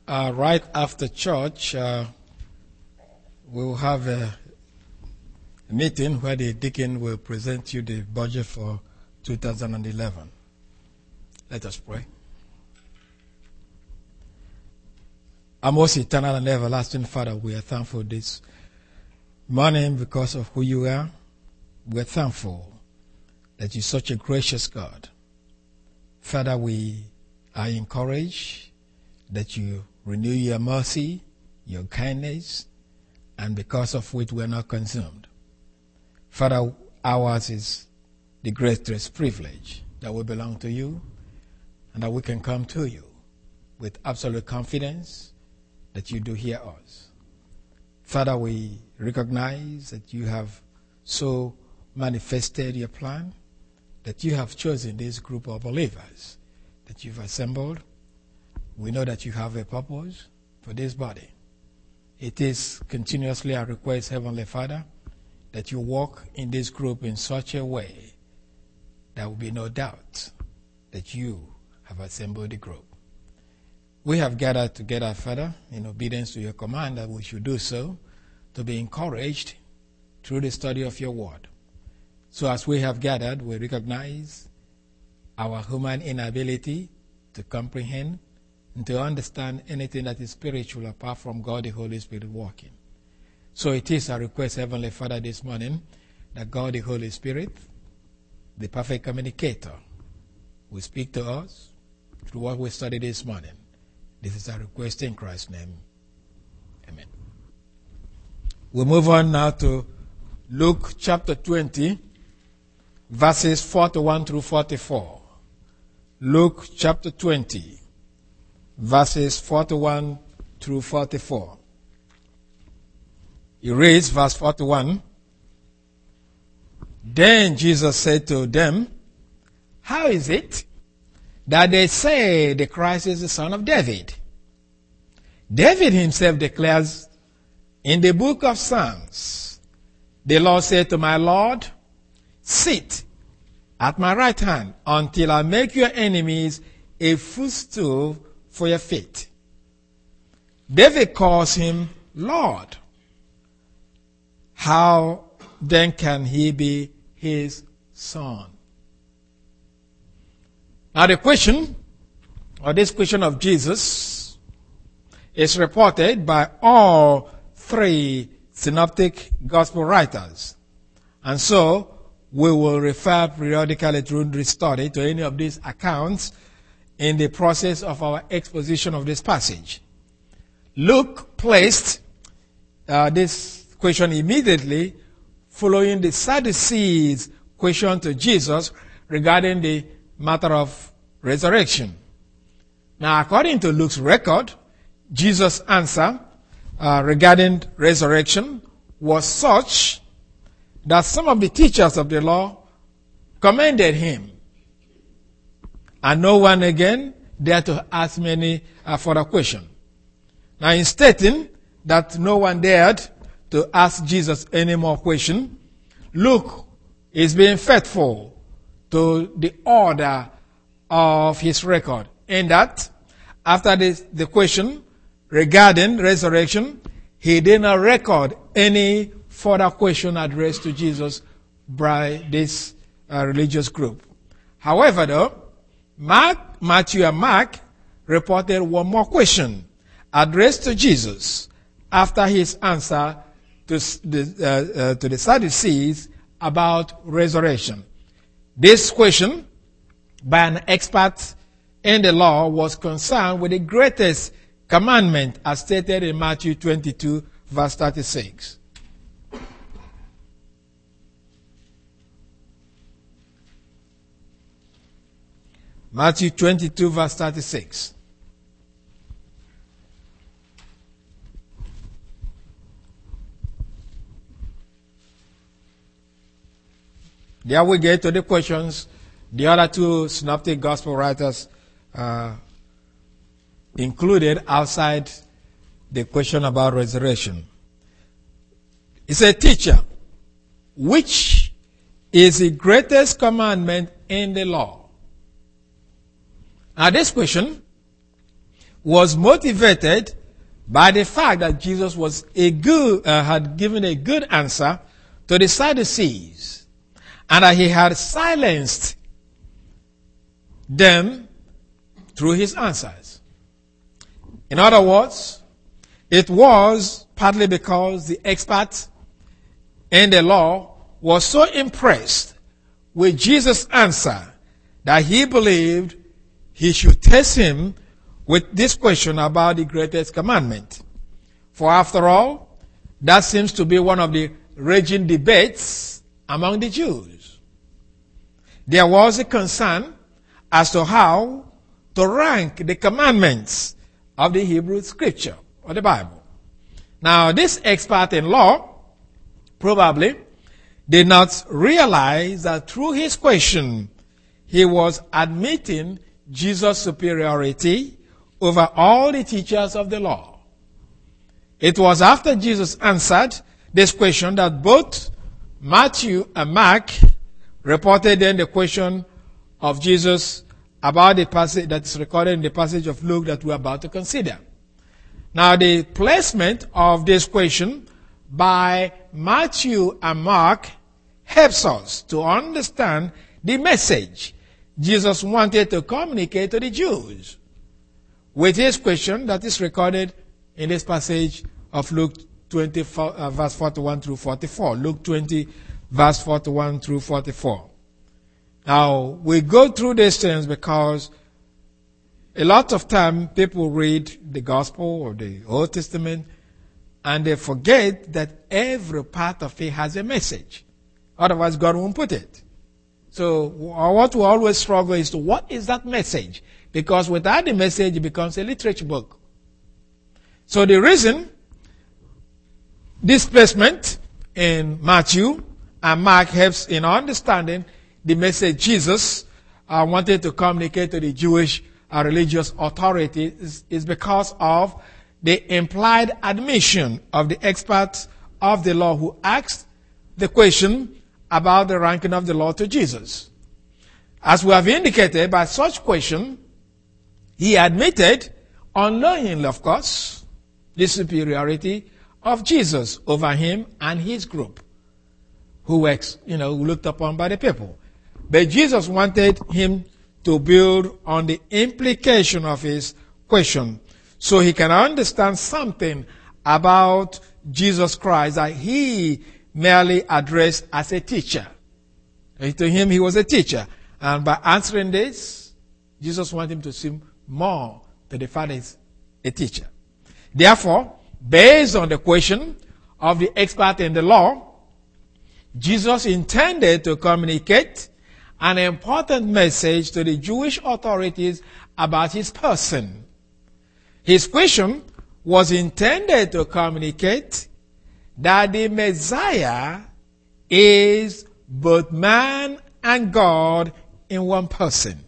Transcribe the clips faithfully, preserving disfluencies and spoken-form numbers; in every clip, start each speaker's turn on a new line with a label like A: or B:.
A: Uh, right after church, uh, we will have a, a meeting where the deacon will present you the budget for two thousand eleven. Let us pray. Our most eternal and everlasting Father, we are thankful this morning because of who you are. We're thankful that you're such a gracious God. Father, we are encouraged that you renew your mercy, your kindness, and because of which we are not consumed. Father, ours is the greatest privilege that we belong to you and that we can come to you with absolute confidence that you do hear us. Father, we recognize that you have so manifested your plan, that you have chosen this group of believers that you've assembled. We know that you have a purpose for this body. It is continuously our request, Heavenly Father, that you walk in this group in such a way there will be no doubt that you have assembled the group. We have gathered together, Father, in obedience to your command that we should do so, to be encouraged through the study of your word. So as we have gathered, we recognize our human inability to comprehend and to understand anything that is spiritual apart from God the Holy Spirit working. So it is our request, Heavenly Father, this morning that God the Holy Spirit, the perfect communicator, will speak to us through what we studied this morning. This is our request in Christ's name. Amen. We'll move on now to Luke chapter twenty, verses forty-one through forty-four. Luke chapter twenty, verses forty-one through forty-four. He reads verse forty-one. Then Jesus said to them, "How is it that they say the Christ is the son of David? David himself declares in the book of Psalms, the Lord said to my Lord, sit at my right hand until I make your enemies a footstool for your feet." David calls him Lord. How then can he be his son? Now the question, or this question of Jesus, is reported by all three synoptic gospel writers. And so we will refer periodically through this study to any of these accounts in the process of our exposition of this passage. Luke placed uh, this question immediately following the Sadducees' question to Jesus regarding the matter of resurrection. Now, according to Luke's record, Jesus' answer uh, regarding resurrection was such that some of the teachers of the law commended him. And no one again dared to ask many uh, further questions. Now, in stating that no one dared to ask Jesus any more questions, Luke is being faithful to the order of his record, in that after this, the question regarding resurrection, he did not record any further question addressed to Jesus by this uh, religious group. However, though, Mark, Matthew and Mark reported one more question addressed to Jesus after his answer to the, uh, uh, to the Sadducees about resurrection. This question by an expert in the law was concerned with the greatest commandment as stated in Matthew twenty-two, verse thirty-six. Matthew twenty-two, verse thirty-six. There we get to the questions the other two synoptic gospel writers uh, included outside the question about resurrection. He said, "Teacher, which is the greatest commandment in the law?" Now this question was motivated by the fact that Jesus was a good, uh, had given a good answer to the Sadducees, and that he had silenced them through his answers. In other words, it was partly because the expert in the law was so impressed with Jesus' answer that he believed he should test him with this question about the greatest commandment. For after all, that seems to be one of the raging debates among the Jews. There was a concern as to how to rank the commandments of the Hebrew scripture or the Bible. Now, this expert in law probably did not realize that through his question, he was admitting Jesus' superiority over all the teachers of the law. It was after Jesus answered this question that both Matthew and Mark reported then the question of Jesus about the passage that's recorded in the passage of Luke that we're about to consider. Now, the placement of this question by Matthew and Mark helps us to understand the message Jesus wanted to communicate to the Jews with his question that is recorded in this passage of Luke twenty, uh, verse forty-one through forty-four. Luke twenty, verse forty-one through forty-four. Now, we go through these things because a lot of time people read the Gospel or the Old Testament and they forget that every part of it has a message. Otherwise, God won't put it. So what we always struggle is to what is that message? Because without the message, it becomes a literature book. So the reason this placement in Matthew and Mark helps in understanding the message Jesus uh, wanted to communicate to the Jewish uh, religious authorities is, is because of the implied admission of the experts of the law who asked the question about the ranking of the law to Jesus. As we have indicated, by such question, he admitted, unknowingly of course, the superiority of Jesus over him and his group, who were, you know, looked upon by the people. But Jesus wanted him to build on the implication of his question so he can understand something about Jesus Christ that he merely addressed as a teacher. To him, he was a teacher. And by answering this, Jesus wanted him to seem more to the Father as a teacher. Therefore, based on the question of the expert in the law, Jesus intended to communicate an important message to the Jewish authorities about his person. His question was intended to communicate that the Messiah is both man and God in one person.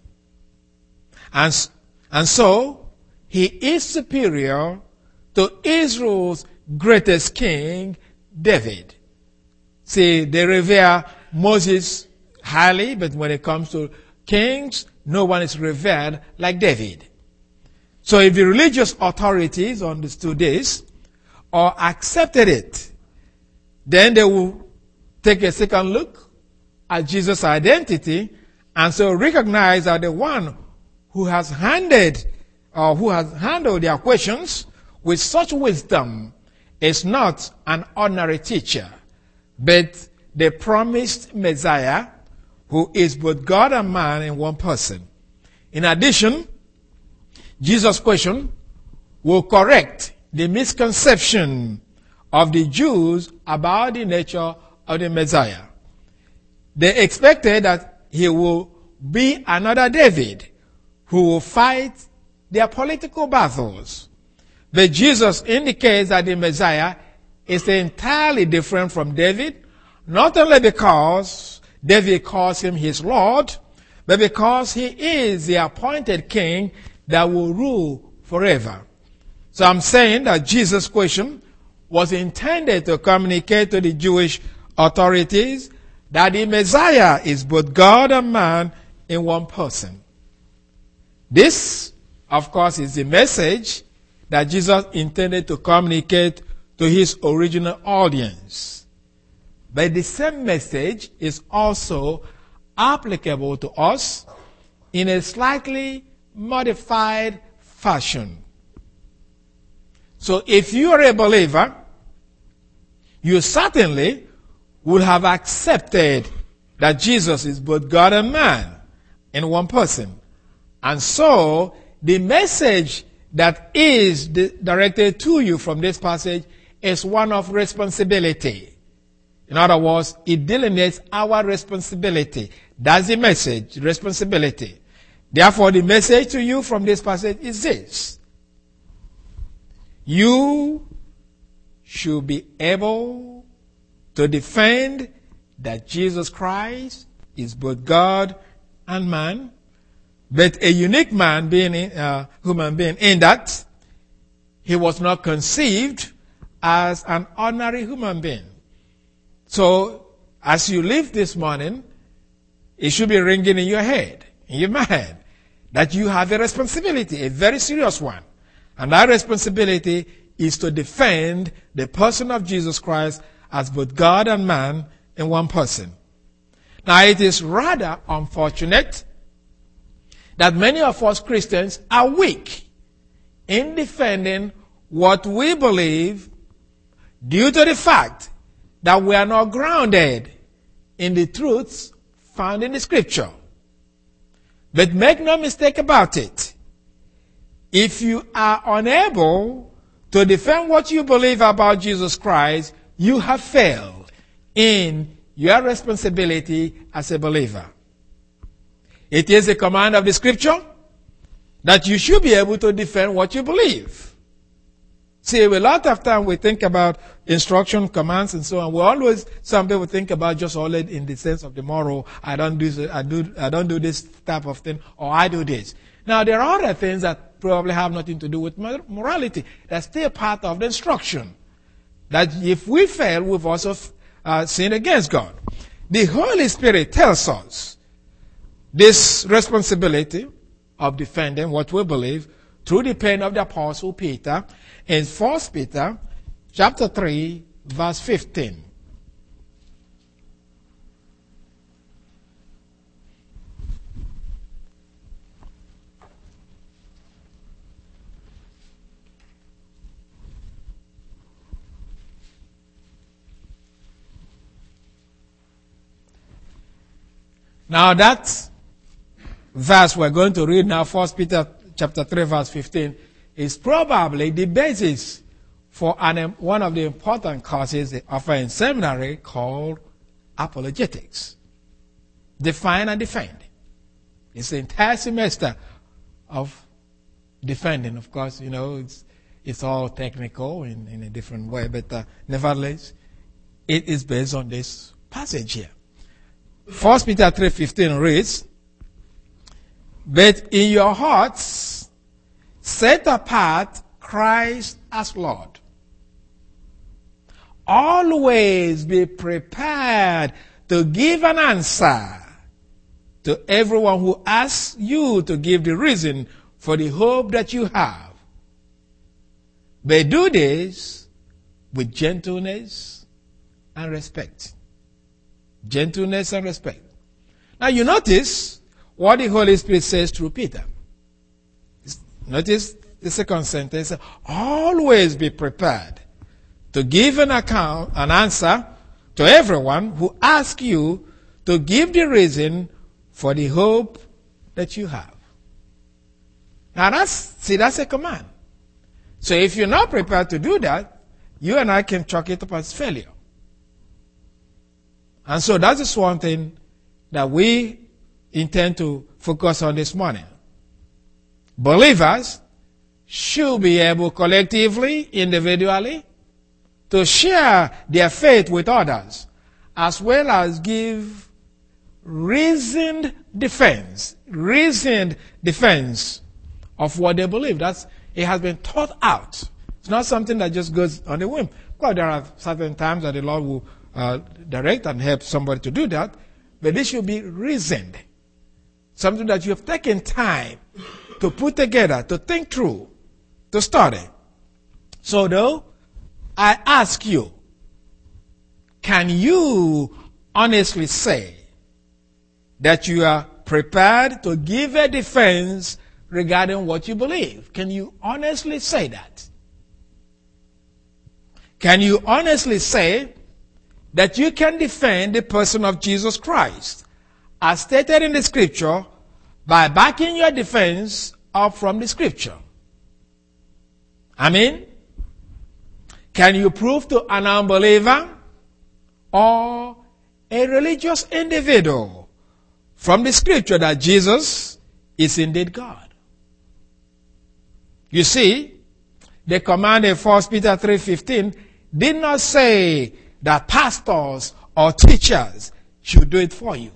A: And, and so, he is superior to Israel's greatest king, David. See, they revere Moses highly, but when it comes to kings, no one is revered like David. So if the religious authorities understood this or accepted it, then they will take a second look at Jesus' identity and so recognize that the one who has handed or who has handled their questions with such wisdom is not an ordinary teacher, but the promised Messiah who is both God and man in one person. In addition, Jesus' question will correct the misconception of the Jews about the nature of the Messiah. They expected that he will be another David who will fight their political battles. But Jesus indicates that the Messiah is entirely different from David, not only because David calls him his Lord, but because he is the appointed king that will rule forever. So I'm saying that Jesus' question was intended to communicate to the Jewish authorities that the Messiah is both God and man in one person. This of course, is the message that Jesus intended to communicate to his original audience. But the same message is also applicable to us in a slightly modified fashion. So if you are a believer, you certainly would have accepted that Jesus is both God and man in one person. And so the message that is directed to you from this passage is one of responsibility. In other words, it delineates our responsibility. That's the message, responsibility. Therefore, the message to you from this passage is this. You should be able to defend that Jesus Christ is both God and man, but a unique man, being a uh, human being, in that he was not conceived as an ordinary human being. So, as you live this morning, it should be ringing in your head, in your mind, that you have a responsibility, a very serious one. And that responsibility is to defend the person of Jesus Christ as both God and man in one person. Now, it is rather unfortunate that many of us Christians are weak in defending what we believe due to the fact that we are not grounded in the truths found in the Scripture. But make no mistake about it. If you are unable to defend what you believe about Jesus Christ, you have failed in your responsibility as a believer. It is a command of the Scripture that you should be able to defend what you believe. See, a lot of time we think about instruction, commands, and so on. We always, some people think about just only in the sense of the moral. I don't do, I do, I don't do this type of thing, or I do this. Now, there are other things that probably have nothing to do with morality. That's still part of the instruction. That if we fail, we've also uh, sinned against God. The Holy Spirit tells us this responsibility of defending what we believe through the pen of the Apostle Peter in First Peter chapter three, verse fifteen. Now that verse we're going to read now, First Peter chapter three, verse fifteen, is probably the basis for an, one of the important courses they offer in seminary called apologetics. Define and defend. It's the entire semester of defending. Of course, you know, it's, it's all technical in, in a different way, but uh, nevertheless, it is based on this passage here. First Peter three fifteen reads, "But in your hearts set apart Christ as Lord. Always be prepared to give an answer to everyone who asks you to give the reason for the hope that you have. But do this with gentleness and respect." Gentleness and respect. Now you notice what the Holy Spirit says through Peter. Notice the second sentence. Always be prepared to give an account, an answer to everyone who asks you to give the reason for the hope that you have. Now that's, see, that's a command. So if you're not prepared to do that, you and I can chalk it up as failure. And so that is one thing that we intend to focus on this morning. Believers should be able collectively, individually, to share their faith with others, as well as give reasoned defense, reasoned defense of what they believe. That's, it has been thought out. It's not something that just goes on a whim. Well, there are certain times that the Lord will uh, direct and help somebody to do that, but this should be reasoned. Something that you have taken time to put together, to think through, to study. So though, I ask you, can you honestly say that you are prepared to give a defense regarding what you believe? Can you honestly say that? Can you honestly say that you can defend the person of Jesus Christ, as stated in the scripture, by backing your defense up from the scripture? I mean, can you prove to an unbeliever or a religious individual from the scripture that Jesus is indeed God? You see, the command in First Peter three fifteen did not say that pastors or teachers should do it for you,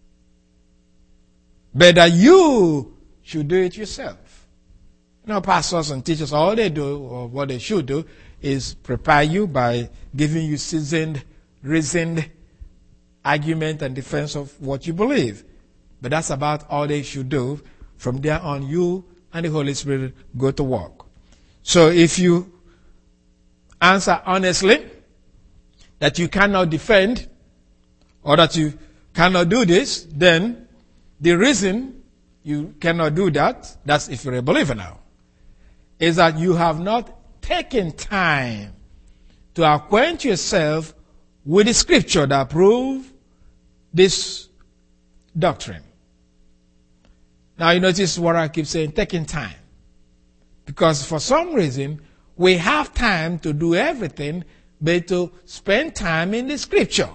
A: but that you should do it yourself. You know, pastors and teachers, all they do, or what they should do, is prepare you by giving you seasoned, reasoned argument and defense of what you believe. But that's about all they should do. From there on, you and the Holy Spirit go to work. So if you answer honestly that you cannot defend or that you cannot do this, then the reason you cannot do that, that's if you're a believer now, is that you have not taken time to acquaint yourself with the scripture that prove this doctrine. Now you notice what I keep saying, taking time. Because for some reason, we have time to do everything, but to spend time in the scripture.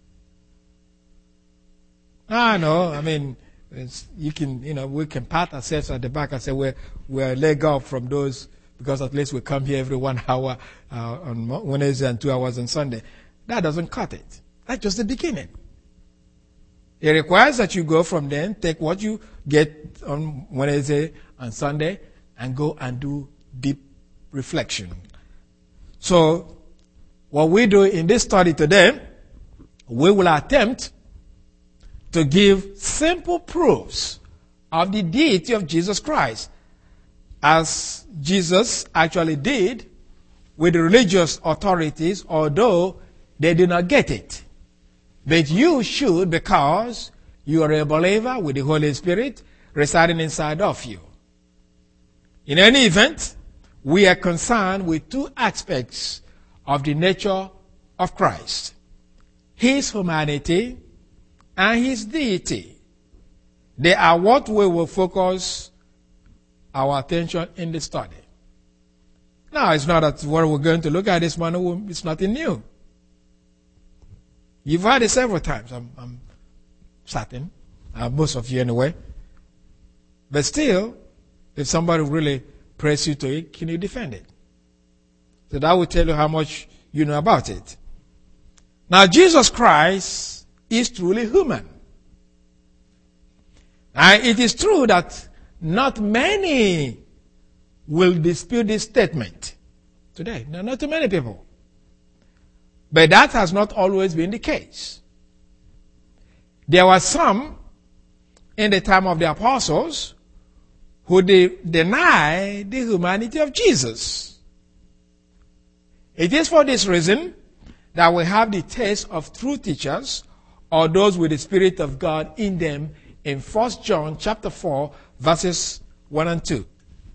A: I know, I mean, it's, you can, you know, we can pat ourselves at the back and say we're, we're leg up from those, because at least we come here every one hour uh, on Wednesday and two hours on Sunday. That doesn't cut it. That's just the beginning. It requires that you go from then, take what you get on Wednesday and Sunday, and go and do deep reflection. So, what we do in this study today, we will attempt to give simple proofs of the deity of Jesus Christ, as Jesus actually did with the religious authorities, although they did not get it. But you should, because you are a believer with the Holy Spirit residing inside of you. In any event, we are concerned with two aspects of the nature of Christ: his humanity and his deity. They are what we will focus our attention in the study. Now, it's not that what we're going to look at this morning, it's nothing new. You've heard it several times, I'm, I'm certain, uh, most of you anyway. But still, if somebody really press you to it, can you defend it? So that will tell you how much you know about it. Now, Jesus Christ is truly human. Now, it is true that not many will dispute this statement today. No, not too many people. But that has not always been the case. There were some in the time of the apostles who de- denied the humanity of Jesus. It is for this reason that we have the taste of true teachers, or those with the Spirit of God in them, in First John chapter four, verses one and two.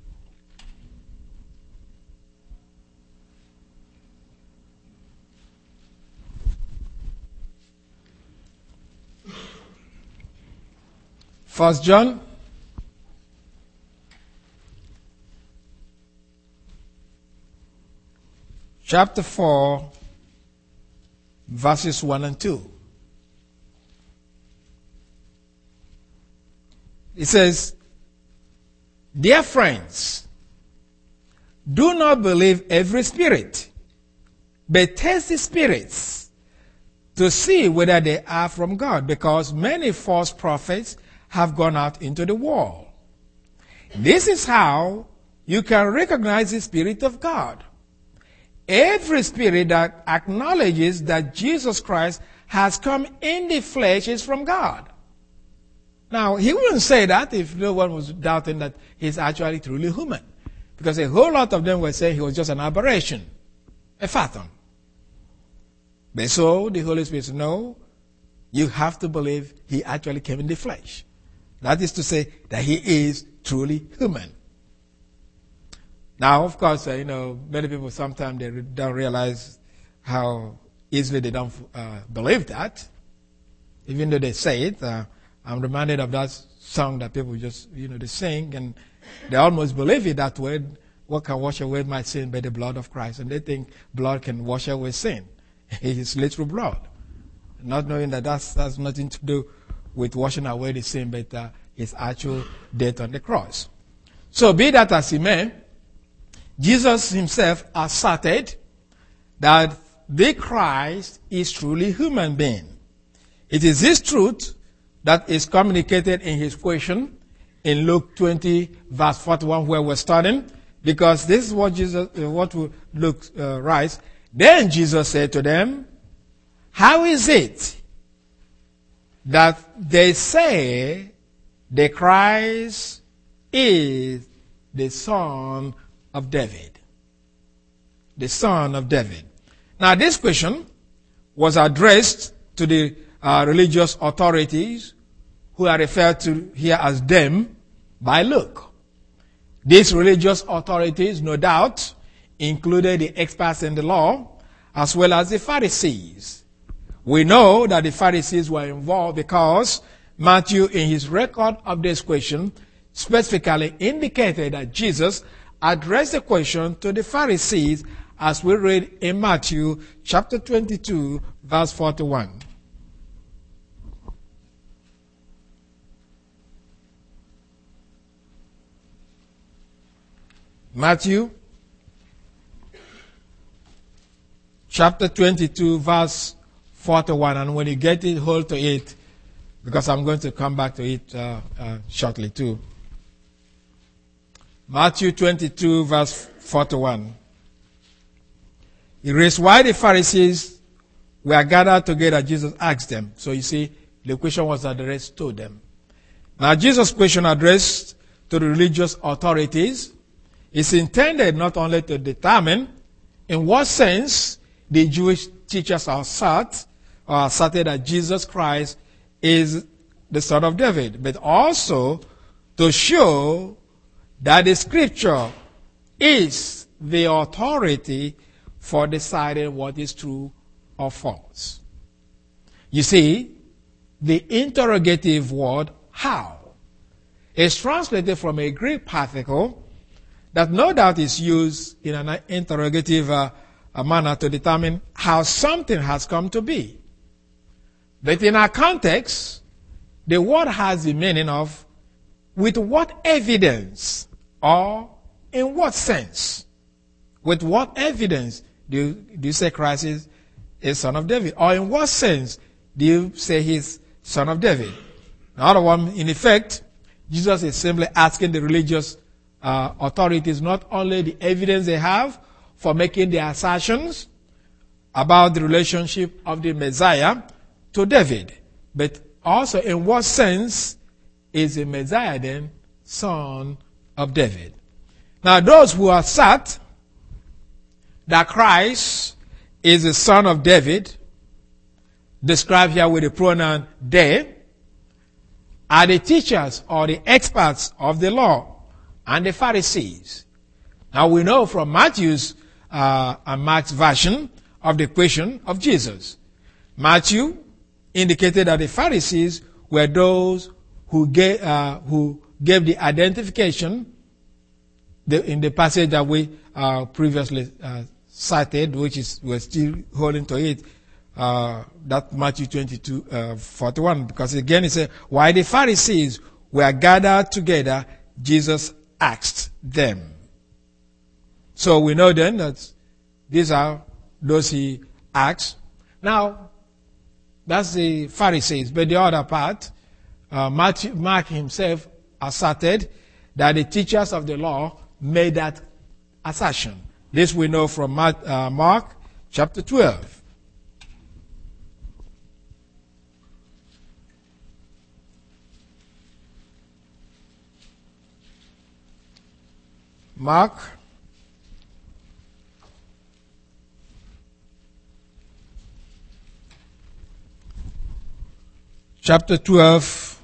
A: First John chapter four, verses one and two. It says, "Dear friends, do not believe every spirit, but test the spirits to see whether they are from God, because many false prophets have gone out into the world. This is how you can recognize the Spirit of God. Every spirit that acknowledges that Jesus Christ has come in the flesh is from God. Now, he wouldn't say that if no one was doubting that he's actually truly human. Because a whole lot of them were saying he was just an aberration, a phantom. But so the Holy Spirit said, no, you have to believe he actually came in the flesh. That is to say that he is truly human. Now, of course, uh, you know, many people sometimes they don't realize how easily they don't uh, believe that. Even though they say it, uh, I'm reminded of that song that people just, you know, they sing and they almost believe it that way. What can wash away my sin but the blood of Christ? And they think blood can wash away sin. It's literal blood. Not knowing that that's, that's nothing to do with washing away the sin, but uh, his actual death on the cross. So be that as it may, Jesus himself asserted that the Christ is truly human being. It is this truth that is communicated in his question in Luke twenty, verse forty-one, where we're starting, because this is what Jesus, uh, what Luke uh, writes. Then Jesus said to them, how is it that they say the Christ is the Son of David? The Son of David. Now this question was addressed to the uh, religious authorities who are referred to here as them by Luke. These religious authorities, no doubt, included the experts in the law as well as the Pharisees. We know that the Pharisees were involved because Matthew, in his record of this question, specifically indicated that Jesus addressed the question to the Pharisees, as we read in Matthew chapter twenty-two, verse forty-one. Matthew chapter twenty-two, verse forty-one. And when you get it, hold to it, because I'm going to come back to it uh, uh, shortly too. Matthew twenty-two, verse forty-one. It reads, why the Pharisees were gathered together, Jesus asked them. So you see, the question was addressed to them. Now Jesus' question addressed to the religious authorities is intended not only to determine in what sense the Jewish teachers assert or asserted that Jesus Christ is the Son of David, but also to show that the Scripture is the authority for deciding what is true or false. You see, the interrogative word how is translated from a Greek particle that no doubt is used in an interrogative uh, manner to determine how something has come to be. But in our context, the word has the meaning of with what evidence or in what sense. With what evidence do you, do you say Christ is a son of David? Or in what sense do you say he's son of David? In other words, in effect, Jesus is simply asking the religious uh, authorities not only the evidence they have for making their assertions about the relationship of the Messiah to David, but also in what sense is the Messiah then son of David? Now those who assert that Christ is the son of David, described here with the pronoun they, are the teachers or the experts of the law and the Pharisees. Now we know from Matthew's uh, and Mark's version of the question of Jesus. Matthew indicated that the Pharisees were those who gave, uh, who gave the identification the, in the passage that we uh, previously uh, cited, which is we're still holding to it, uh, that Matthew twenty-two, uh, forty-one, because again it says, while the Pharisees were gathered together, Jesus asked them. So we know then that these are those he asked. Now, that's the Pharisees, but the other part, uh, Matthew, Mark himself asserted that the teachers of the law made that assertion. This we know from Mark, uh, Mark chapter twelve. Mark chapter twelve,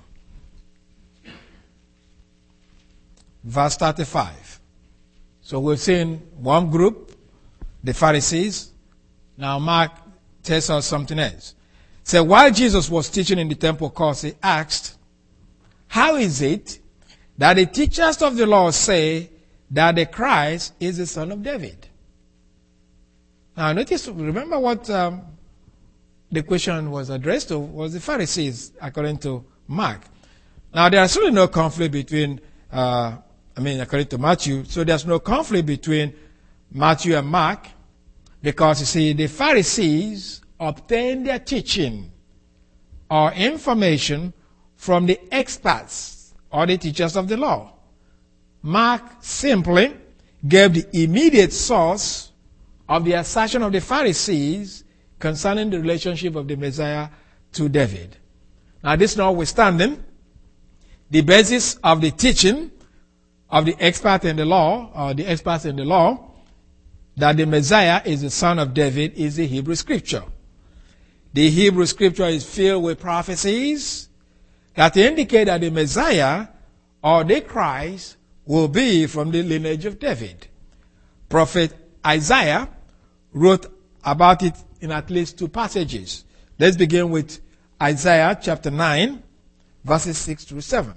A: verse thirty-five. So we've seen one group, the Pharisees. Now Mark tells us something else. So while Jesus was teaching in the temple courts, he asked, how is it that the teachers of the law say that the Christ is the son of David? Now notice, remember what um, the question was addressed to was the Pharisees, according to Mark. Now there is certainly no conflict between, uh, I mean, according to Matthew, so there's no conflict between Matthew and Mark, because you see, the Pharisees obtained their teaching or information from the experts or the teachers of the law. Mark simply gave the immediate source of the assertion of the Pharisees concerning the relationship of the Messiah to David. Now, this notwithstanding, the basis of the teaching of the expert in the law, or the experts in the law, that the Messiah is the son of David is the Hebrew Scripture. The Hebrew Scripture is filled with prophecies that indicate that the Messiah or the Christ will be from the lineage of David. Prophet Isaiah wrote about it in at least two passages. Let's begin with Isaiah chapter nine, verses six through seven.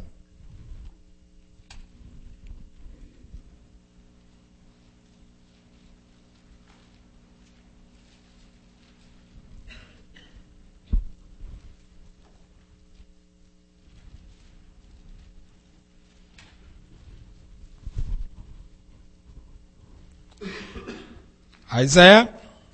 A: Isaiah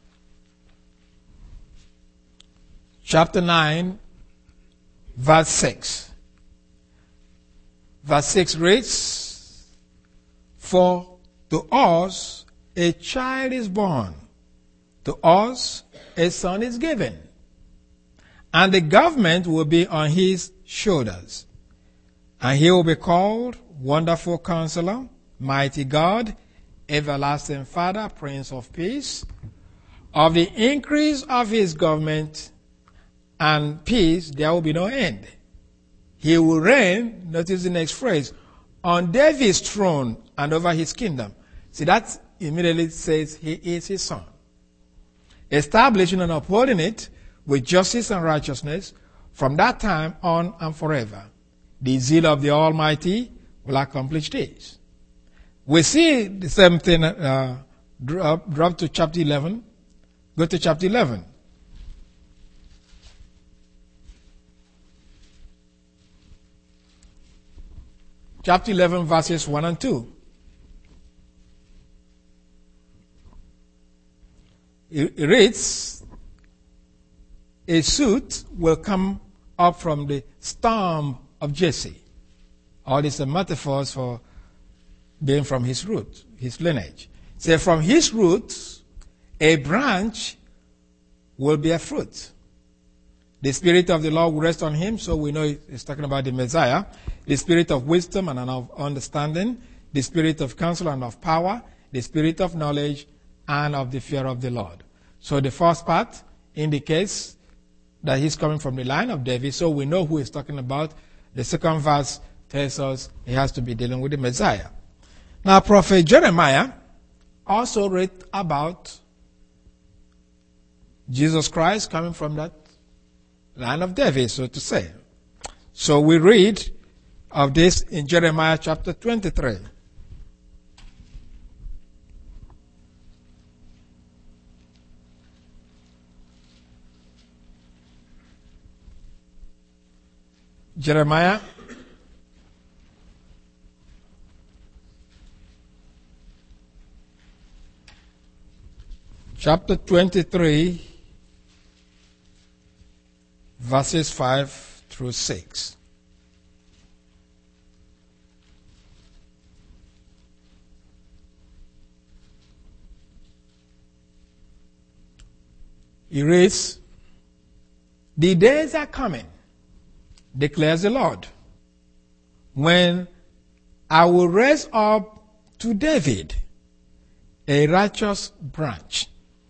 A: chapter nine, verse six. Verse six reads, for to us a child is born, to us a son is given, and the government will be on his shoulders. And he will be called Wonderful Counselor, Mighty God, Everlasting Father, Prince of Peace. Of the increase of his government and peace there will be no end. He will reign, notice the next phrase, on David's throne and over his kingdom. See, that immediately says he is his son. Establishing and upholding it with justice and righteousness from that time on and forever. The zeal of the Almighty will accomplish this. We see the same thing, uh, drop, drop to chapter eleven. Go to chapter eleven. Chapter eleven, verses one and two. It reads, a shoot will come up from the stump of Jesse. All these are metaphors for being from his root, his lineage. So from his roots, a branch will bear fruit. The Spirit of the Lord will rest on him, so we know it's talking about the Messiah. The Spirit of wisdom and of understanding, the Spirit of counsel and of power, the Spirit of knowledge and of the fear of the Lord. So the first part indicates that he's coming from the line of David, so we know who he's talking about. The second verse tells us he has to be dealing with the Messiah. Now, Prophet Jeremiah also wrote about Jesus Christ coming from that line of David, so to say. So we read of this in Jeremiah chapter twenty-three. Jeremiah chapter twenty-three, verses five through six. He reads, the days are coming, declares the Lord, when I will raise up to David, a righteous branch,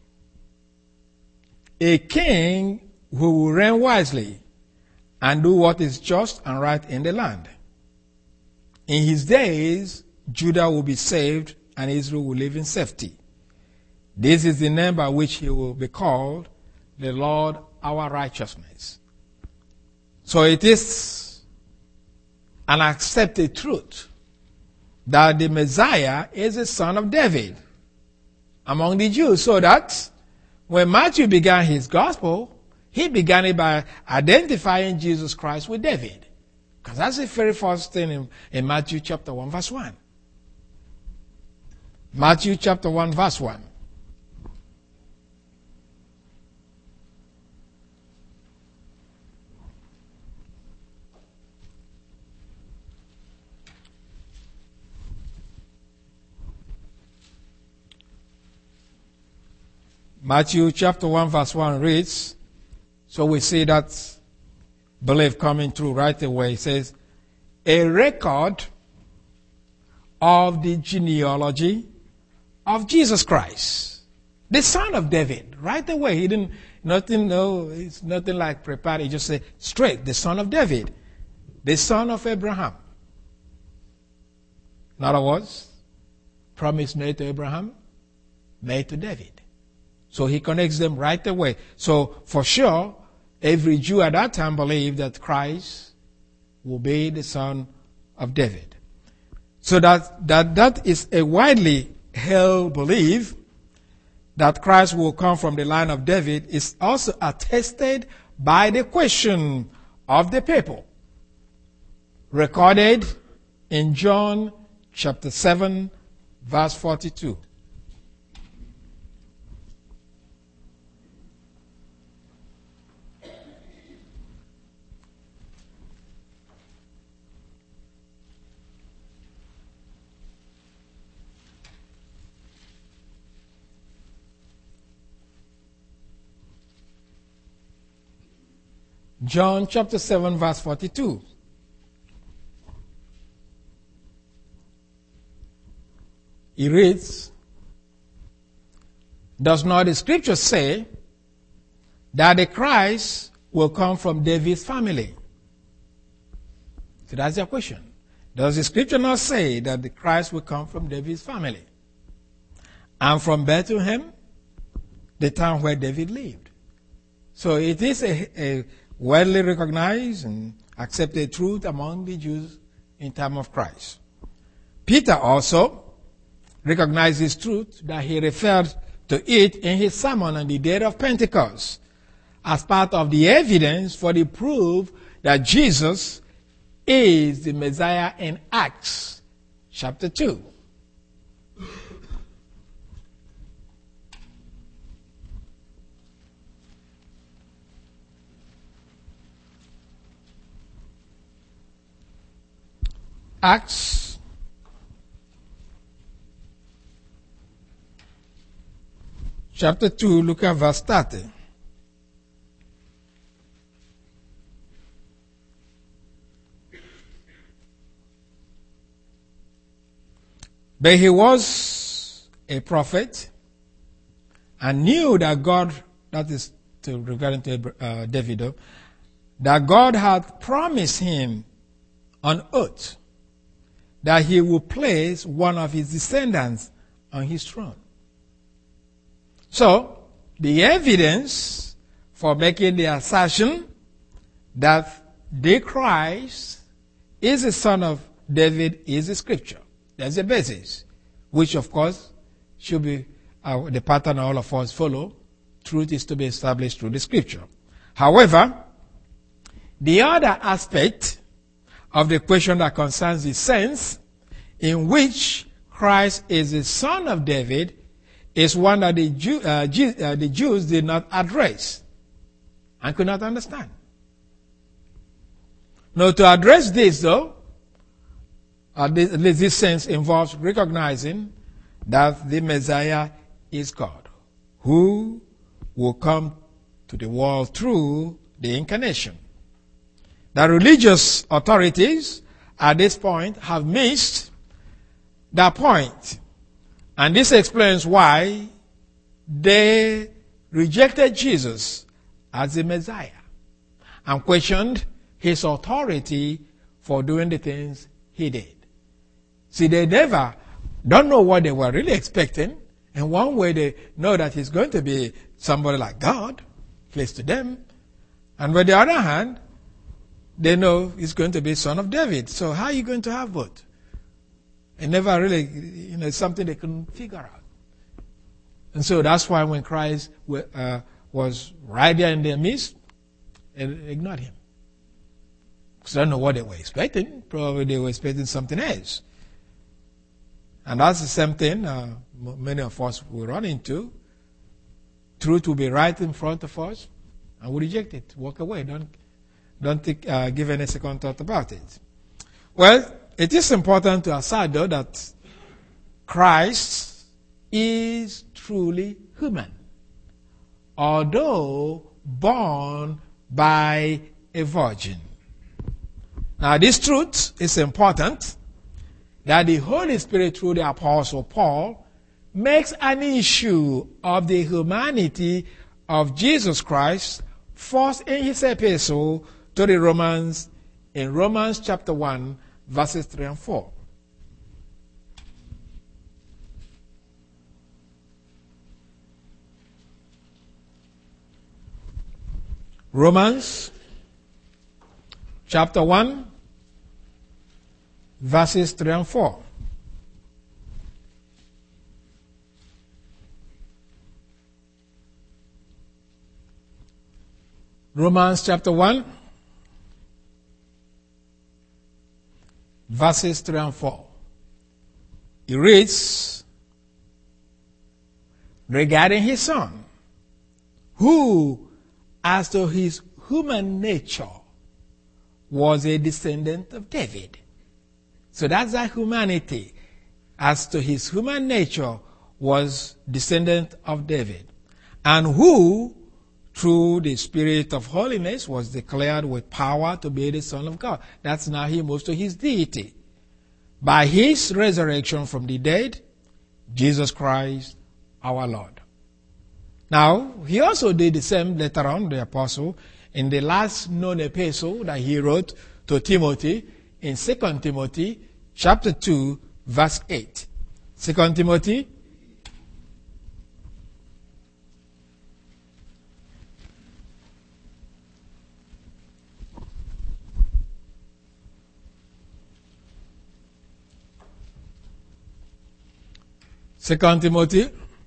A: a king who will reign wisely and do what is just and right in the land. In his days, Judah will be saved and Israel will live in safety. This is the name by which he will be called, the Lord our righteousness. So it is an accepted truth that the Messiah is the son of David among the Jews, so that when Matthew began his gospel, he began it by identifying Jesus Christ with David. Because that's the very first thing in, in Matthew chapter one, verse one. Matthew chapter one, verse one. Matthew chapter one verse one reads, so we see that belief coming through right away. It says, a record of the genealogy of Jesus Christ, the son of David. Right away, he didn't, nothing, no, it's nothing like prepared. He just said straight, the son of David, the son of Abraham. In other words, promise made to Abraham, made to David. So he connects them right away. So for sure, every Jew at that time believed that Christ will be the son of David. So that, that, that is a widely held belief that Christ will come from the line of David is also attested by the question of the people recorded in John chapter seven verse forty-two. John chapter seven verse forty-two. He reads, does not the scripture say that the Christ will come from David's family? So that's your question. Does the scripture not say that the Christ will come from David's family? And from Bethlehem, the town where David lived. So it is a, a widely recognized and accepted truth among the Jews in time of Christ. Peter also recognized this truth that he referred to it in his sermon on the day of Pentecost as part of the evidence for the proof that Jesus is the Messiah in Acts chapter two. Acts chapter two, look at verse thirty. But he was a prophet and knew that God, that is to, regarding to uh, David, that God had promised him on oath that he would place one of his descendants on his throne. So, the evidence for making the assertion that the Christ is the son of David is the scripture. That's the basis, which of course should be uh, the pattern all of us follow. Truth is to be established through the scripture. However, the other aspect of the question that concerns the sense in which Christ is the son of David is one that the, Jew, uh, Jew, uh, the Jews did not address and could not understand. Now, to address this, though, at least this sense involves recognizing that the Messiah is God, who will come to the world through the incarnation. The religious authorities at this point have missed that point. And this explains why they rejected Jesus as the Messiah and questioned his authority for doing the things he did. See, they never don't know what they were really expecting. In one way, they know that he's going to be somebody like God, close to them. And on the other hand, they know he's going to be son of David. So how are you going to have both? It never really, you know, it's something they couldn't figure out. And so that's why when Christ uh, was right there in their midst, they ignored him. Because I don't know what they were expecting. Probably they were expecting something else. And that's the same thing uh, many of us will run into. Truth will be right in front of us, and we reject it. Walk away. Don't, don't think, uh, give any second thought about it. Well, it is important to assert, though, that Christ is truly human, although born by a virgin. Now, this truth is important, that the Holy Spirit, through the Apostle Paul, makes an issue of the humanity of Jesus Christ, first in his epistle to the Romans, in Romans chapter one, verses three and four. Romans chapter one, verses three and four. Romans chapter one, verses three and four. It reads, regarding his son, who, as to his human nature, was a descendant of David. So that's that humanity. As to his human nature, was descendant of David. And who, through the Spirit of holiness, was declared with power to be the Son of God. That's now he moves to his deity. By his resurrection from the dead, Jesus Christ our Lord. Now, he also did the same later on, the apostle, in the last known epistle that he wrote to Timothy, in Second Timothy chapter two, verse eight. Second Timothy Second Timothy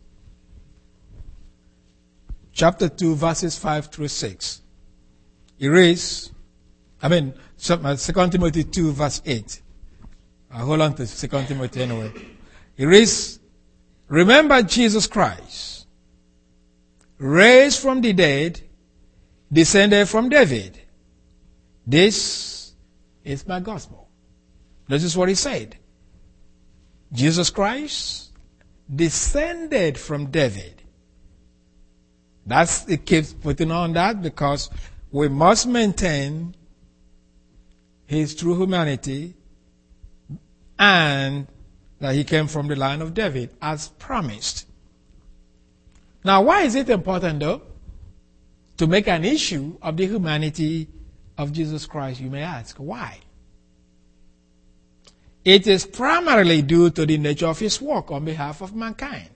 A: chapter two, verses five through six. He reads, I mean, Second Timothy two, verse eight. I hold on to Second Timothy anyway. He reads, remember Jesus Christ, raised from the dead, descended from David. This is my gospel. This is what he said. Jesus Christ descended from David. That's, it keeps putting on that because we must maintain his true humanity and that he came from the line of David as promised. Now, why is it important, though, to make an issue of the humanity of Jesus Christ, you may ask? Why? It is primarily due to the nature of his work on behalf of mankind.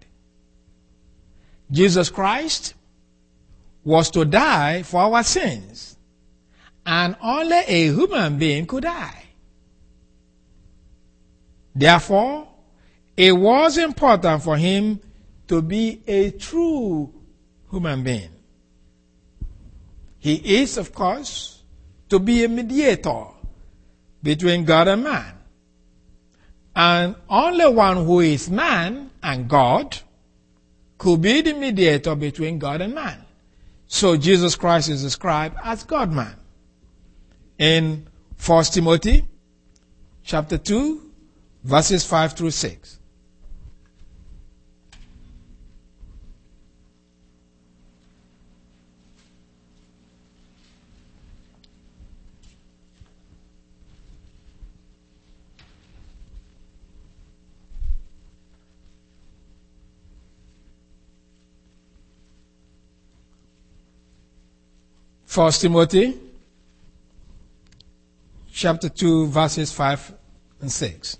A: Jesus Christ was to die for our sins, and only a human being could die. Therefore, it was important for him to be a true human being. He is, of course, to be a mediator between God and man. And only one who is man and God could be the mediator between God and man. So Jesus Christ is described as God-man. In First Timothy chapter two, verses five through six. First Timothy chapter two, verses five and six.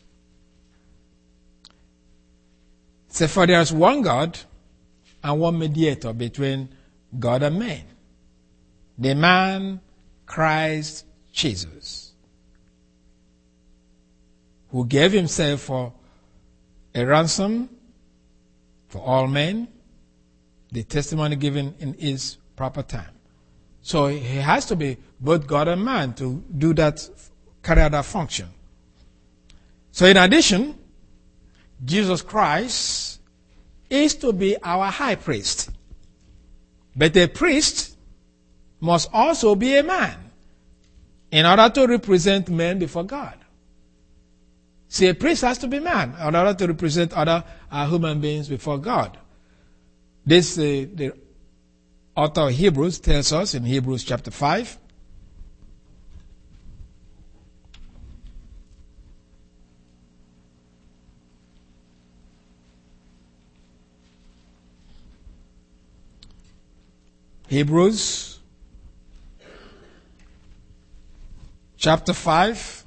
A: It says, for there is one God and one mediator between God and men, the man Christ Jesus, who gave himself for a ransom for all men, the testimony given in his proper time. So he has to be both God and man to do that, carry out that function. So in addition, Jesus Christ is to be our high priest. But a priest must also be a man in order to represent men before God. See, a priest has to be man in order to represent other uh, human beings before God. This, uh, the author of Hebrews tells us in Hebrews chapter five. Hebrews chapter five,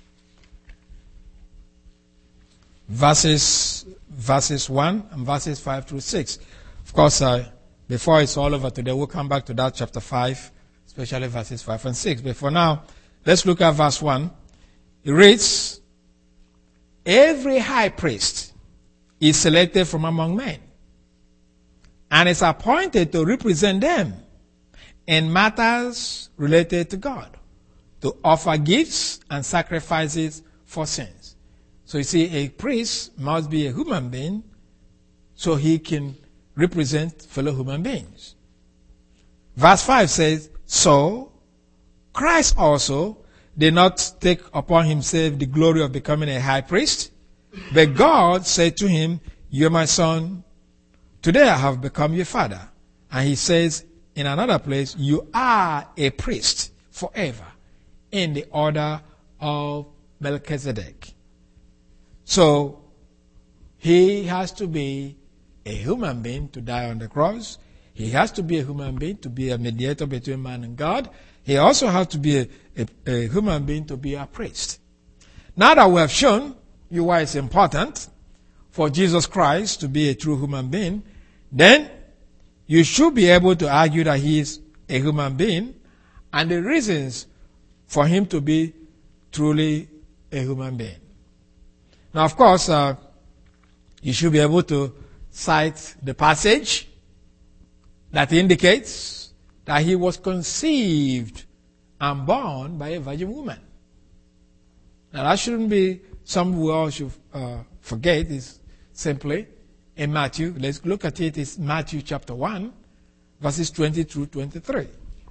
A: verses verses one and verses five through six. Of course, uh, before it's all over today, we'll come back to that chapter five, especially verses five and six. But for now, let's look at verse one. It reads, every high priest is selected from among men and is appointed to represent them in matters related to God, to offer gifts and sacrifices for sins. So you see, a priest must be a human being so he can represent fellow human beings. Verse five says, so Christ also did not take upon himself the glory of becoming a high priest, but God said to him, you are my son, today I have become your father. And he says in another place, you are a priest forever in the order of Melchizedek. So he has to be a human being to die on the cross. He has to be a human being to be a mediator between man and God. He also has to be a, a, a human being to be a priest. Now that we have shown you why it's important for Jesus Christ to be a true human being, then you should be able to argue that he is a human being and the reasons for him to be truly a human being. Now, of course, uh, you should be able to cite the passage that indicates that he was conceived and born by a virgin woman. Now, that shouldn't be something we all should uh, forget. It's simply in Matthew. Let's look at it. It's Matthew chapter one, verses twenty through twenty-three.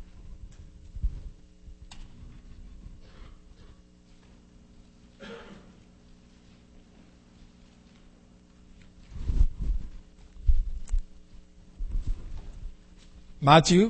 A: Matthew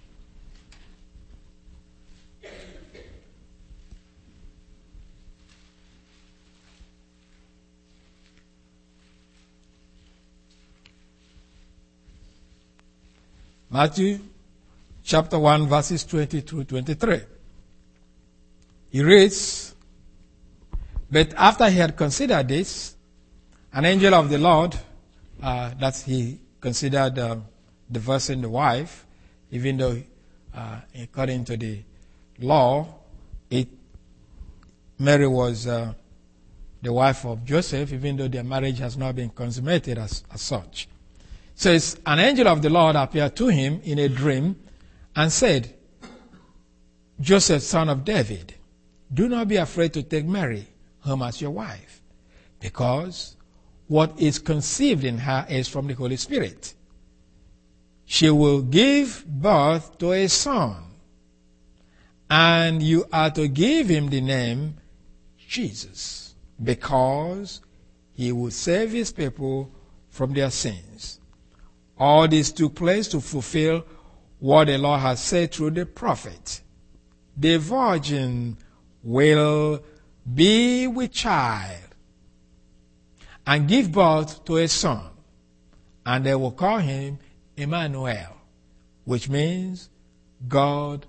A: Matthew chapter one, verses twenty through twenty-three. He reads, but after he had considered this, an angel of the Lord, uh, that he considered uh, divorcing the wife, even though uh, according to the law, it, Mary was uh, the wife of Joseph, even though their marriage has not been consummated as, as such. So it's, an angel of the Lord appeared to him in a dream and said, Joseph, son of David, do not be afraid to take Mary home as your wife, because what is conceived in her is from the Holy Spirit. She will give birth to a son, and you are to give him the name Jesus, because he will save his people from their sins. All this took place to fulfill what the Lord has said through the prophet. The virgin will be with child and give birth to a son, and they will call him Emmanuel, which means God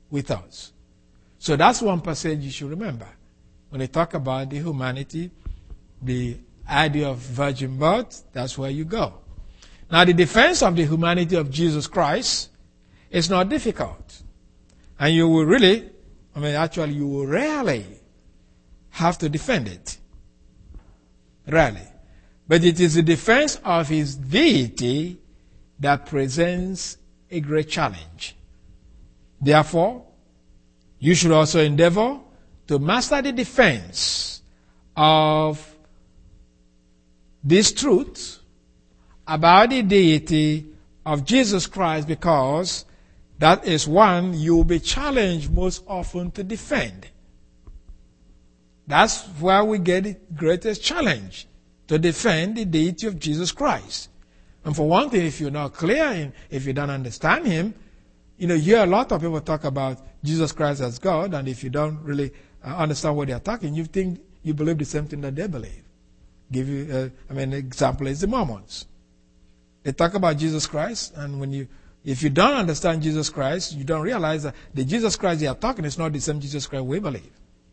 A: with us. So that's one passage you should remember. When they talk about the humanity, the idea of virgin birth, that's where you go. Now, the defense of the humanity of Jesus Christ is not difficult. And you will really, I mean, actually, you will rarely have to defend it. Rarely. But it is the defense of his deity that presents a great challenge. Therefore, you should also endeavor to master the defense of this truth about the deity of Jesus Christ, because that is one you will be challenged most often to defend. That's where we get the greatest challenge, to defend the deity of Jesus Christ. And for one thing, if you're not clear, in, if you don't understand him, you know, you hear a lot of people talk about Jesus Christ as God, and if you don't really uh, understand what they're talking, you think you believe the same thing that they believe. Give you, uh, I mean, an example is the Mormons. They talk about Jesus Christ, and when you, if you don't understand Jesus Christ, you don't realize that the Jesus Christ they are talking is not the same Jesus Christ we believe.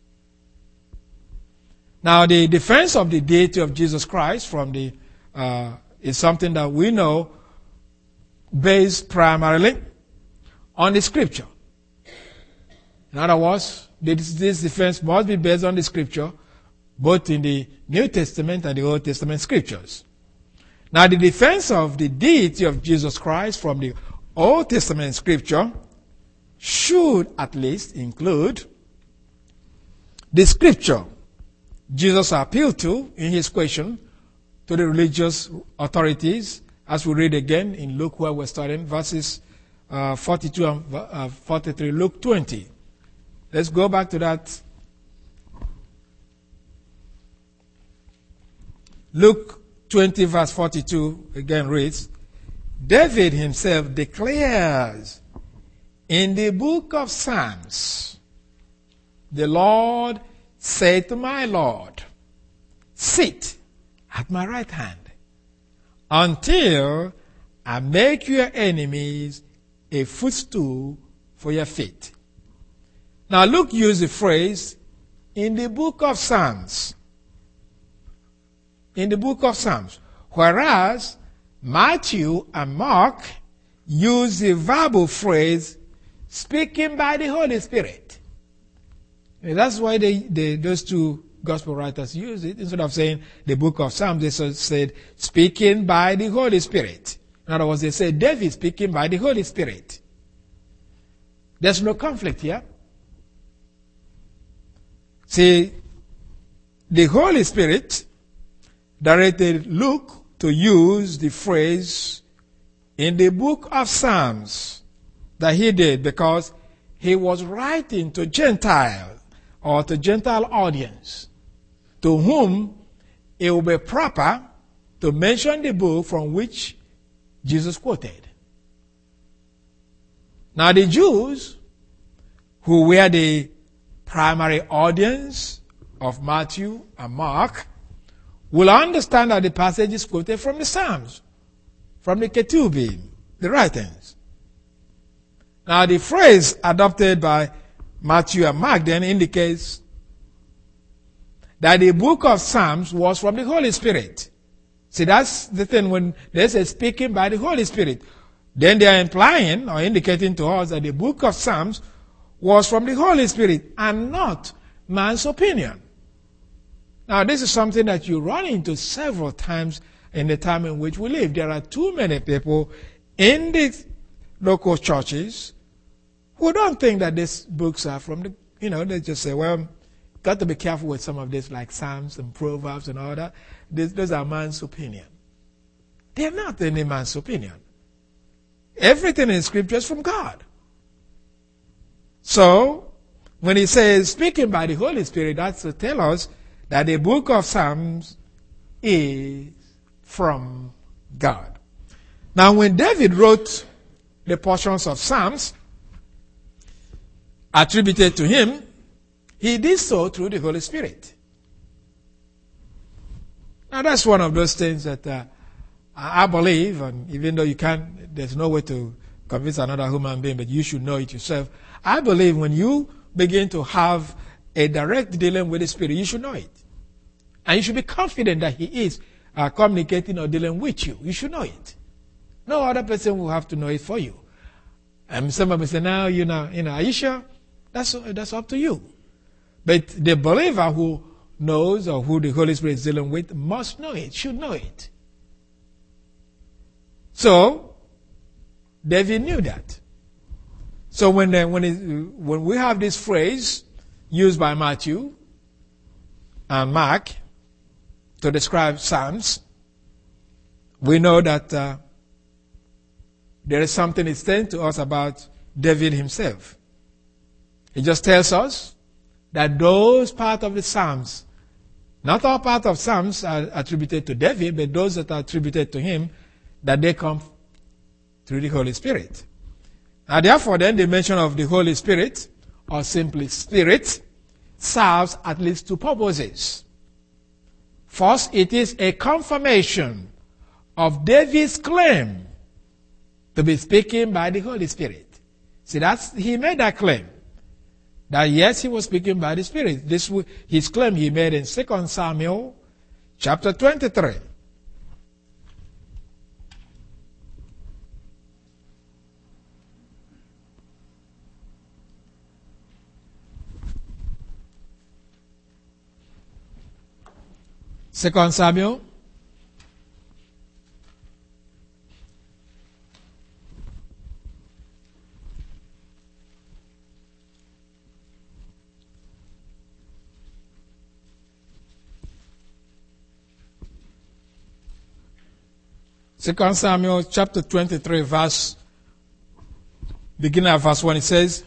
A: Now, the defense of the deity of Jesus Christ from the uh, is something that we know based primarily on the Scripture. In other words, this, this defense must be based on the Scripture, both in the New Testament and the Old Testament Scriptures. Now, the defense of the deity of Jesus Christ from the Old Testament Scripture should at least include the Scripture Jesus appealed to in his question to the religious authorities, as we read again in Luke, where we're starting, verses uh, forty-two and uh, forty-three, Luke twenty. Let's go back to that. Luke twenty, verse forty-two, again reads, David himself declares in the book of Psalms, the Lord said to my Lord, sit at my right hand until I make your enemies a footstool for your feet. Now Luke used the phrase in the book of Psalms. In the book of Psalms. Whereas Matthew and Mark use the verbal phrase speaking by the Holy Spirit. And that's why they, they, those two gospel writers use it. Instead of saying the book of Psalms, they said speaking by the Holy Spirit. In other words, they said David speaking by the Holy Spirit. There's no conflict here. See, the Holy Spirit directed Luke to use the phrase in the book of Psalms that he did because he was writing to Gentiles or to Gentile audience to whom it will be proper to mention the book from which Jesus quoted. Now the Jews, who were the primary audience of Matthew and Mark, will understand that the passage is quoted from the Psalms, from the Ketubim, the writings. Now the phrase adopted by Matthew and Mark then indicates that the book of Psalms was from the Holy Spirit. See, that's the thing when they say speaking by the Holy Spirit. Then they are implying or indicating to us that the book of Psalms was from the Holy Spirit and not man's opinion. Now, this is something that you run into several times in the time in which we live. There are too many people in the local churches who don't think that these books are from the, you know, they just say, well, got to be careful with some of this, like Psalms and Proverbs and all that. These, those are man's opinion. They're not any man's opinion. Everything in Scripture is from God. So, when he says speaking by the Holy Spirit, that's to tell us that the book of Psalms is from God. Now, when David wrote the portions of Psalms attributed to him, he did so through the Holy Spirit. Now, that's one of those things that uh, I believe, and even though you can't, there's no way to convince another human being, but you should know it yourself. I believe when you begin to have a direct dealing with the Spirit, you should know it. And you should be confident that He is uh, communicating or dealing with you. You should know it. No other person will have to know it for you. And somebody say, now, you know, you know, are you sure? That's, that's up to you. But the believer who knows or who the Holy Spirit is dealing with must know it, should know it. So, David knew that. So when the, when, it, when we have this phrase used by Matthew and Mark to describe Psalms, we know that uh, there is something it's saying to us about David himself. It just tells us that those part of the Psalms, not all part of Psalms are attributed to David, but those that are attributed to him, that they come through the Holy Spirit. And therefore, then, the mention of the Holy Spirit, or simply Spirit, serves at least two purposes. First, it is a confirmation of David's claim to be speaking by the Holy Spirit. See, that's, he made that claim. That yes, he was speaking by the Spirit. This his claim he made in Second Samuel chapter twenty-three. Second Samuel Second Samuel chapter twenty-three, verse, beginning at verse one, it says,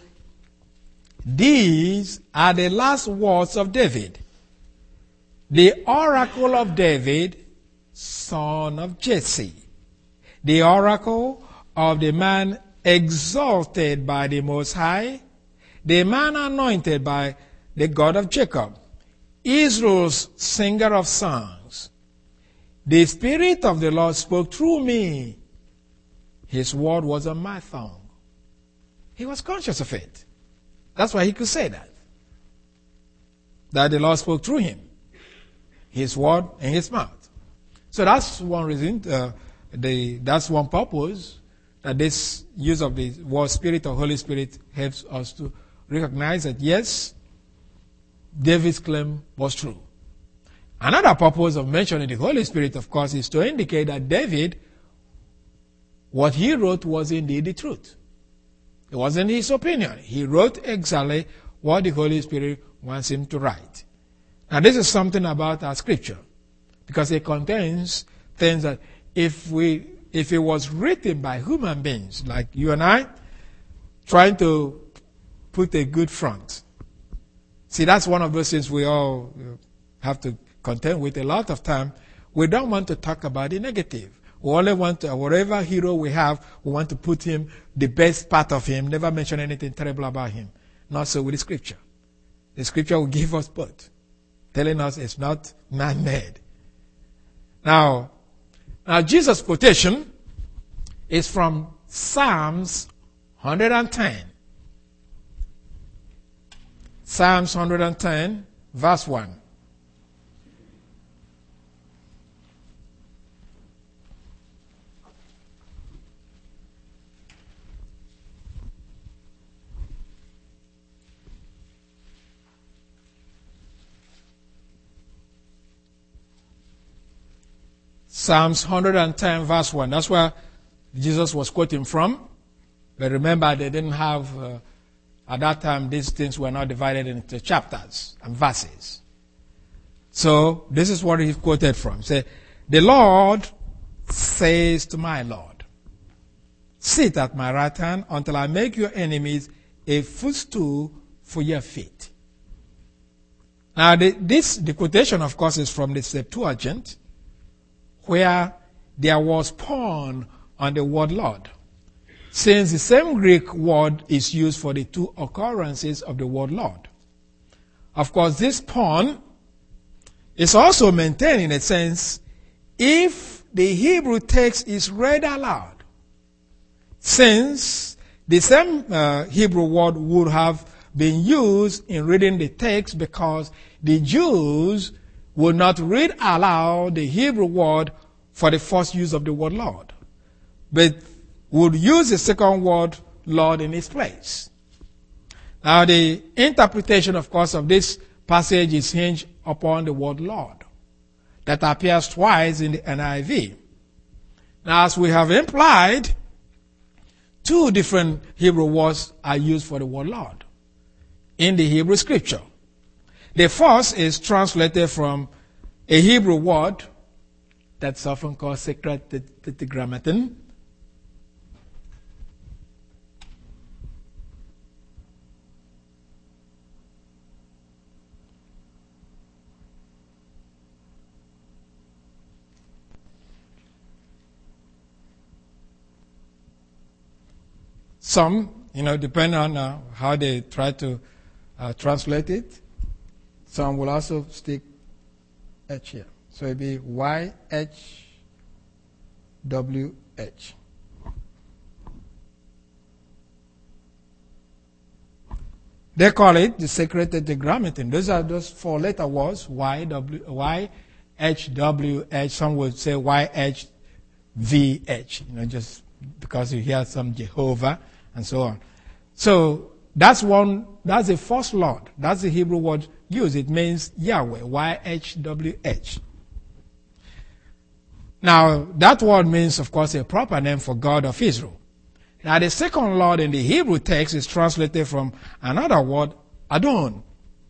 A: "These are the last words of David, the oracle of David, son of Jesse, the oracle of the man exalted by the Most High, the man anointed by the God of Jacob, Israel's singer of songs. The Spirit of the Lord spoke through me. His word was on my tongue." He was conscious of it. That's why he could say that. That the Lord spoke through him. His word in his mouth. So that's one reason, uh, the, that's one purpose that this use of the word Spirit or Holy Spirit helps us to recognize that yes, David's claim was true. Another purpose of mentioning the Holy Spirit, of course, is to indicate that David, what he wrote was indeed the truth. It wasn't his opinion. He wrote exactly what the Holy Spirit wants him to write. Now, this is something about our scripture, because it contains things that if we, if it was written by human beings, like you and I, trying to put a good front. See, that's one of those things we all have to contend with a lot of time. We don't want to talk about the negative. We only want to, whatever hero we have, we want to put him, the best part of him, never mention anything terrible about him. Not so with the scripture. The scripture will give us both, telling us it's not man-made. Now, now Jesus' quotation is from Psalms one hundred ten. Psalms one hundred ten, verse one. Psalms one hundred ten, verse one. That's where Jesus was quoting from. But remember, they didn't have, uh, at that time, these things were not divided into chapters and verses. So, this is what he quoted from. Say, "The Lord says to my Lord, sit at my right hand until I make your enemies a footstool for your feet." Now, the, this, the quotation, of course, is from the Septuagint, where there was pun on the word Lord, since the same Greek word is used for the two occurrences of the word Lord. Of course, this pun is also maintained in a sense if the Hebrew text is read aloud, since The same uh, Hebrew word would have been used in reading the text because the Jews would not read aloud the Hebrew word for the first use of the word Lord, but would use the second word Lord in its place. Now the interpretation, of course, of this passage is hinged upon the word Lord that appears twice in the N I V. Now, as we have implied, two different Hebrew words are used for the word Lord in the Hebrew scripture. The first is translated from a Hebrew word that's often called sacred tetragrammaton. Some, you know, depending on uh, how they try to uh, translate it, some will also stick H here. So it'll be Y H W H. They call it the sacred tetragrammaton. Those are those four letter words, Y, W, Y, H, W, H. Some would say Y, H, V, H, you know, just because you hear some Jehovah and so on. So that's one, that's the first Lord. That's the Hebrew word used. It means Yahweh, Y H W H. Now, that word means, of course, a proper name for God of Israel. Now, the second Lord in the Hebrew text is translated from another word, Adon.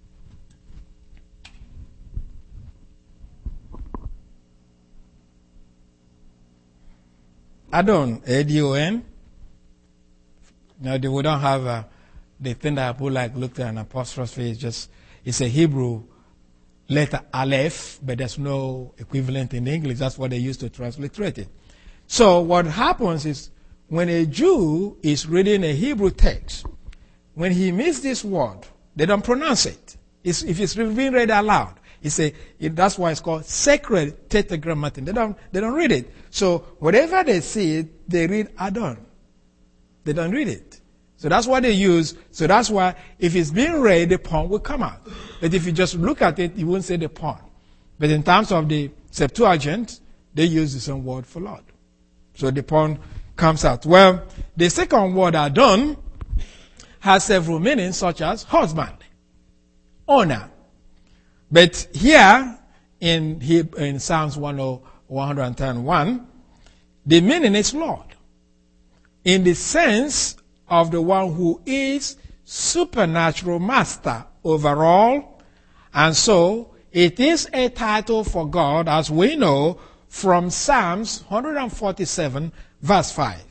A: Adon, A D O N. Now, they would not have uh, the thing that I put like looked at an apostrophe. It's just, it's a Hebrew letter Aleph, but there's no equivalent in English. That's what they use to transliterate it. So what happens is when a Jew is reading a Hebrew text, when he meets this word, they don't pronounce it. It's, if it's being read aloud, it's a, it, that's why it's called sacred tetragrammaton. They don't, they don't read it. So whatever they see, they read Adon. They don't read it. So that's what they use. So that's why if it's being read, the pun will come out. But if you just look at it, you won't say the pun. But in terms of the Septuagint, they use the same word for Lord. So the pun comes out. Well, the second word, Adon, has several meanings such as husband, owner. But here in, in Psalms one ten one, the meaning is Lord, in the sense of the one who is supernatural master over all. And so it is a title for God, as we know from Psalms one forty-seven, verse five.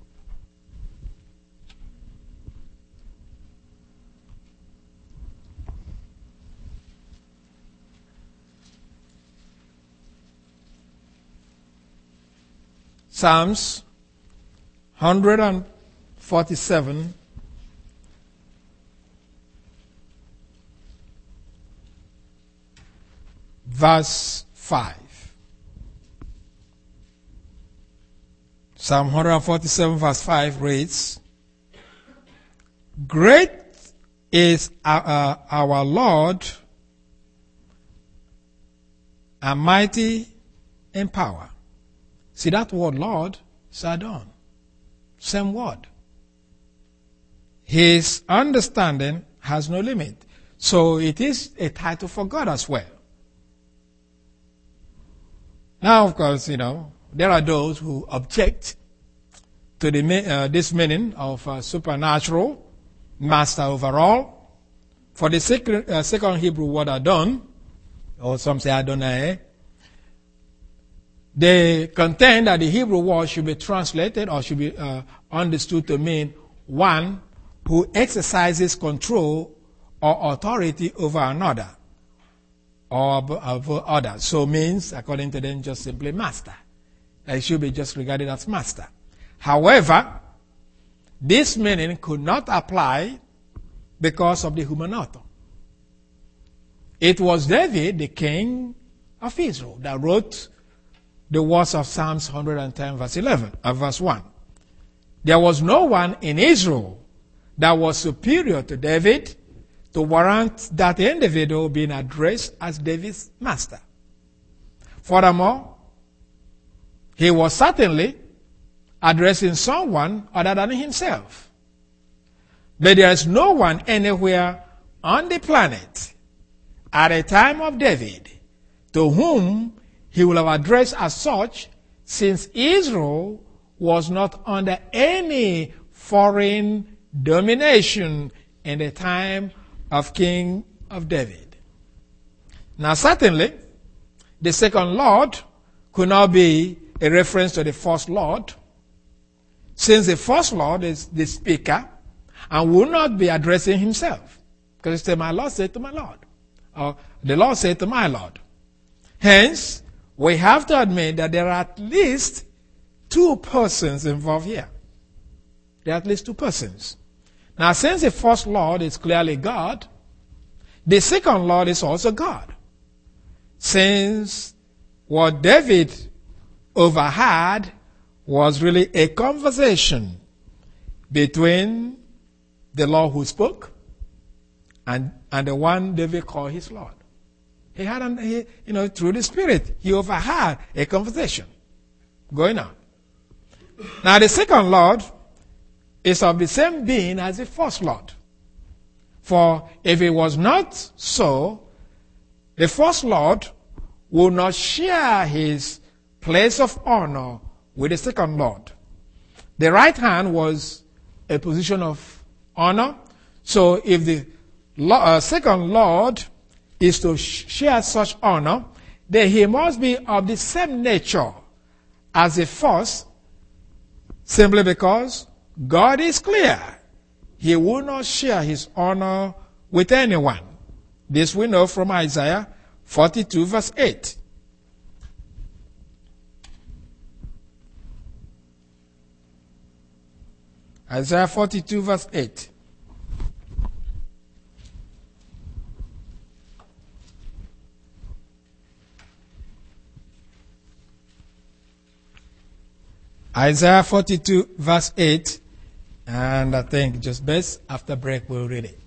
A: Psalms one forty-seven, verse five. Psalm one forty-seven, verse five reads, "Great is our, uh, our Lord, and mighty in power." See that word Lord, Sadon. Same word. His understanding has no limit. So it is a title for God as well. Now, of course, you know, there are those who object to the, uh, this meaning of uh, supernatural, master over all. For the second, uh, second Hebrew word Adon, or some say Adonai, they contend that the Hebrew word should be translated or should be uh, understood to mean one who exercises control or authority over another or over others. So means, according to them, just simply master. It should be just regarded as master. However, this meaning could not apply because of the human author. It was David, the king of Israel, that wrote the words of Psalms one ten, verse eleven, uh, verse one. There was no one in Israel that was superior to David to warrant that individual being addressed as David's master. Furthermore, he was certainly addressing someone other than himself. But there is no one anywhere on the planet at the time of David to whom he will have addressed as such, since Israel was not under any foreign domination in the time of King of David. Now certainly, the second Lord could not be a reference to the first Lord, since the first Lord is the speaker and will not be addressing himself. Because he said, my Lord said to my Lord. Or the Lord said to my Lord. Hence, we have to admit that there are at least two persons involved here. There are at least two persons. Now, since the first Lord is clearly God, the second Lord is also God. Since what David overheard was really a conversation between the Lord who spoke and, and the one David called his Lord. He had, an, he, you know, through the Spirit, he overheard a conversation going on. Now, the second Lord is of the same being as the first Lord. For if it was not so, the first Lord would not share his place of honor with the second Lord. The right hand was a position of honor. So if the uh, second Lord is to sh- share such honor, then he must be of the same nature as the first, simply because God is clear. He will not share his honor with anyone. This we know from Isaiah forty-two verse eight. Isaiah forty-two verse eight. Isaiah forty-two verse eight, and I think just best after break we'll read it.